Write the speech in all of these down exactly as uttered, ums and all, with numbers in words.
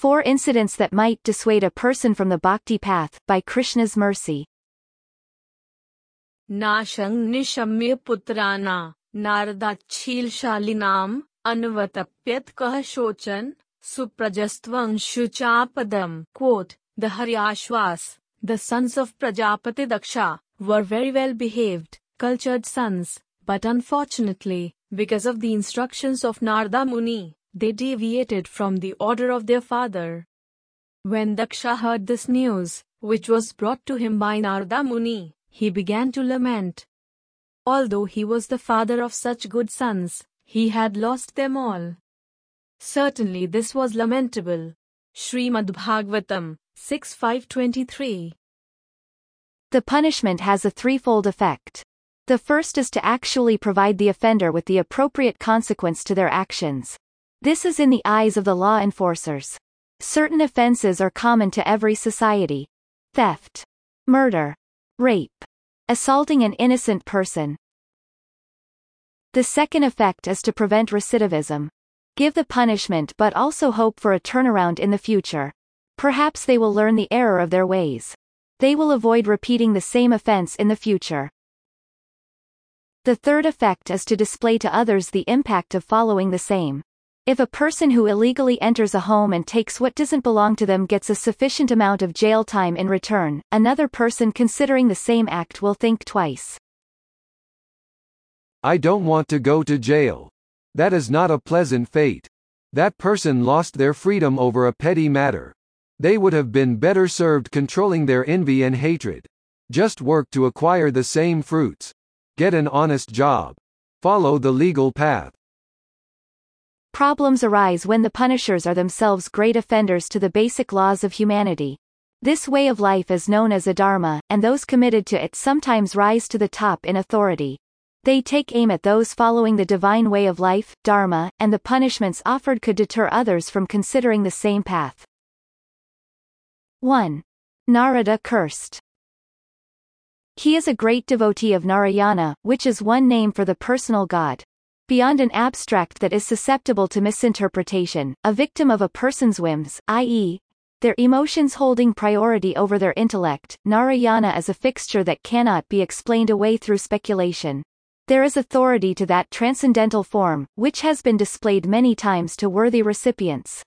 Four incidents that might dissuade a person from the bhakti path, by Krishna's mercy. Nashang nishamya putrana, naradachilshalinam, anvatapyat kah shochan, suprajastvang shuchapadam. Quote, the Haryashvas, the sons of Prajapati Daksha, were very well behaved, cultured sons, but unfortunately, because of the instructions of Narada Muni, they deviated from the order of their father. When Daksha heard this news, which was brought to him by Narada Muni, he began to lament. Although he was the father of such good sons, he had lost them all. Certainly this was lamentable. Srimad Bhagavatam, six five twenty-three. The punishment has a threefold effect. The first is to actually provide the offender with the appropriate consequence to their actions. This is in the eyes of the law enforcers. Certain offenses are common to every society. Theft, murder, rape, assaulting an innocent person. The second effect is to prevent recidivism. Give the punishment but also hope for a turnaround in the future. Perhaps they will learn the error of their ways. They will avoid repeating the same offense in the future. The third effect is to display to others the impact of following the same. If a person who illegally enters a home and takes what doesn't belong to them gets a sufficient amount of jail time in return, another person considering the same act will think twice. I don't want to go to jail. That is not a pleasant fate. That person lost their freedom over a petty matter. They would have been better served controlling their envy and hatred. Just work to acquire the same fruits. Get an honest job. Follow the legal path. Problems arise when the punishers are themselves great offenders to the basic laws of humanity. This way of life is known as adharma, and those committed to it sometimes rise to the top in authority. They take aim at those following the divine way of life, dharma, and the punishments offered could deter others from considering the same path. one. Narada cursed. He is a great devotee of Narayana, which is one name for the personal god. Beyond an abstract that is susceptible to misinterpretation, a victim of a person's whims, that is, their emotions holding priority over their intellect, Narayana is a fixture that cannot be explained away through speculation. There is authority to that transcendental form, which has been displayed many times to worthy recipients.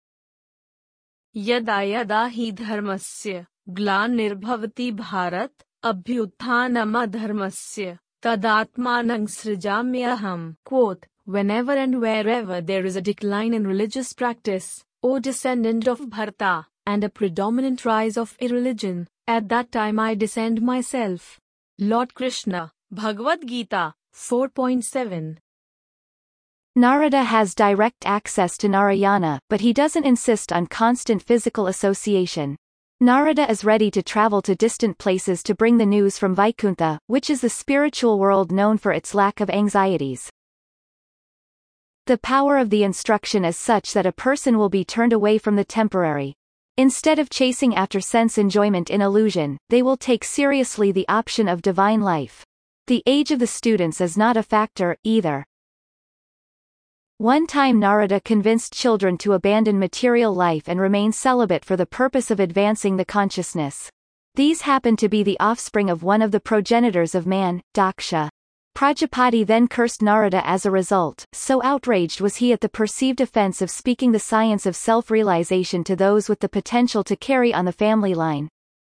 Yada yada hi dharmasya, glanirбhavati bharat, abhyuthanam adharmasya, tadatmanang srijamyaham. Quote, whenever and wherever there is a decline in religious practice, O descendant of Bharata, and a predominant rise of irreligion, at that time I descend myself. Lord Krishna, Bhagavad Gita, four point seven. Narada has direct access to Narayana, but he doesn't insist on constant physical association. Narada is ready to travel to distant places to bring the news from Vaikuntha, which is the spiritual world known for its lack of anxieties. The power of the instruction is such that a person will be turned away from the temporary. Instead of chasing after sense enjoyment in illusion, they will take seriously the option of divine life. The age of the students is not a factor, either. One time Narada convinced children to abandon material life and remain celibate for the purpose of advancing the consciousness. These happened to be the offspring of one of the progenitors of man, Daksha. Prajapati then cursed Narada as a result, so outraged was he at the perceived offense of speaking the science of self-realization to those with the potential to carry on the family line.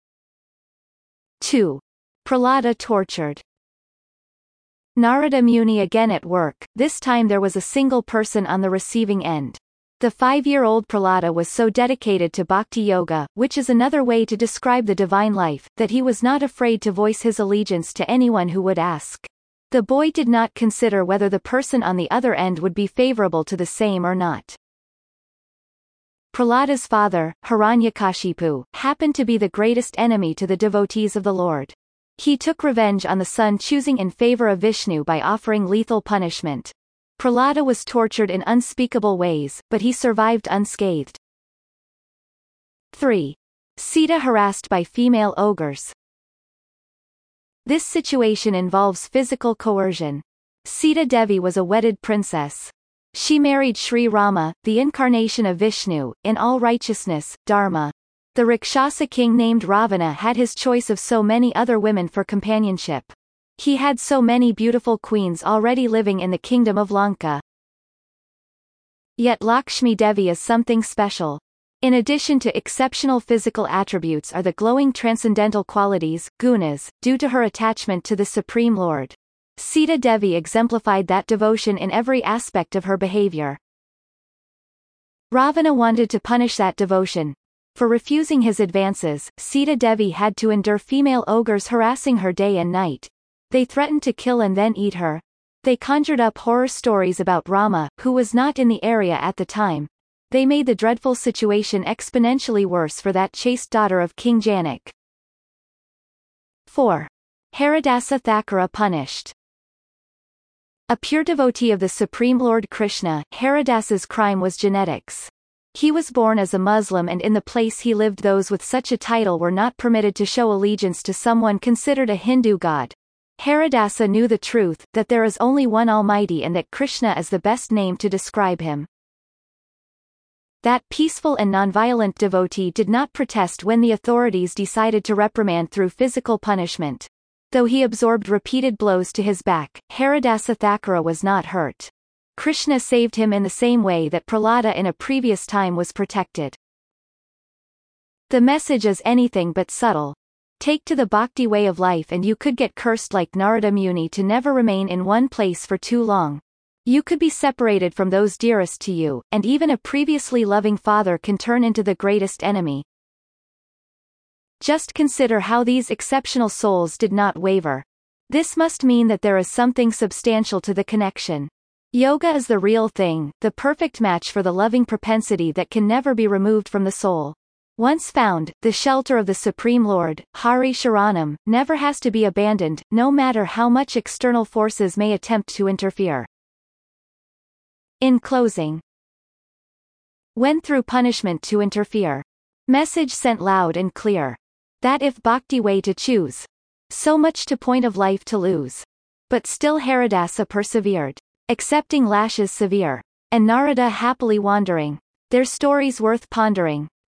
two. Prahlada tortured. Narada Muni again at work, this time there was a single person on the receiving end. The five-year-old Prahlada was so dedicated to bhakti yoga, which is another way to describe the divine life, that he was not afraid to voice his allegiance to anyone who would ask. The boy did not consider whether the person on the other end would be favorable to the same or not. Prahlada's father, Hiranyakashipu, happened to be the greatest enemy to the devotees of the Lord. He took revenge on the son choosing in favor of Vishnu by offering lethal punishment. Prahlada was tortured in unspeakable ways, but he survived unscathed. three. Sita harassed by female ogres. This situation involves physical coercion. Sita Devi was a wedded princess. She married Sri Rama, the incarnation of Vishnu, in all righteousness, Dharma. The Rakshasa king named Ravana had his choice of so many other women for companionship. He had so many beautiful queens already living in the kingdom of Lanka. Yet Lakshmi Devi is something special. In addition to exceptional physical attributes are the glowing transcendental qualities, gunas, due to her attachment to the Supreme Lord. Sita Devi exemplified that devotion in every aspect of her behavior. Ravana wanted to punish that devotion. For refusing his advances, Sita Devi had to endure female ogres harassing her day and night. They threatened to kill and then eat her. They conjured up horror stories about Rama, who was not in the area at the time. They made the dreadful situation exponentially worse for that chaste daughter of King Janak. four. Haridasa Thakura punished. A pure devotee of the Supreme Lord Krishna, Haridasa's crime was genetics. He was born as a Muslim, and in the place he lived those with such a title were not permitted to show allegiance to someone considered a Hindu god. Haridasa knew the truth, that there is only one Almighty and that Krishna is the best name to describe him. That peaceful and nonviolent devotee did not protest when the authorities decided to reprimand through physical punishment. Though he absorbed repeated blows to his back, Haridasa Thakura was not hurt. Krishna saved him in the same way that Prahlada in a previous time was protected. The message is anything but subtle. Take to the bhakti way of life and you could get cursed like Narada Muni to never remain in one place for too long. You could be separated from those dearest to you, and even a previously loving father can turn into the greatest enemy. Just consider how these exceptional souls did not waver. This must mean that there is something substantial to the connection. Yoga is the real thing, the perfect match for the loving propensity that can never be removed from the soul. Once found, the shelter of the Supreme Lord, Hari Sharanam, never has to be abandoned, no matter how much external forces may attempt to interfere. In closing, went through punishment to interfere. Message sent loud and clear. That if bhakti way to choose. So much to point of life to lose. But still Haridasa persevered. Accepting lashes severe. And Narada happily wandering. Their stories worth pondering.